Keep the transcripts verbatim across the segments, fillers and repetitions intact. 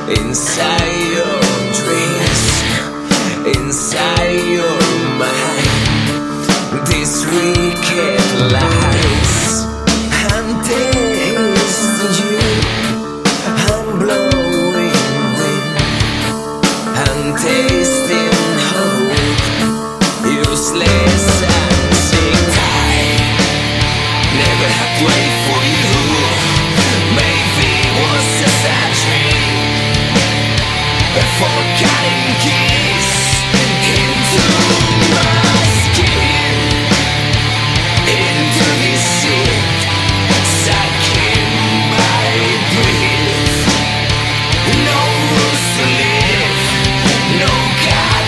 inside your dreams, inside your mind. These wicked lies, I'm tasting you, I'm blowing wind, I'm tasting hope, useless and sick time. Never had to wait for you. Maybe it was just a dream, a forgotten kiss into my skin, into this shit, sucking my breath. No rules to live, no God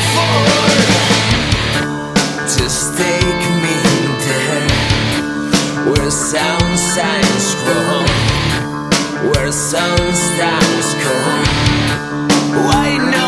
for. Just take me there, where sound signs grow, where sun stands cold. Why not?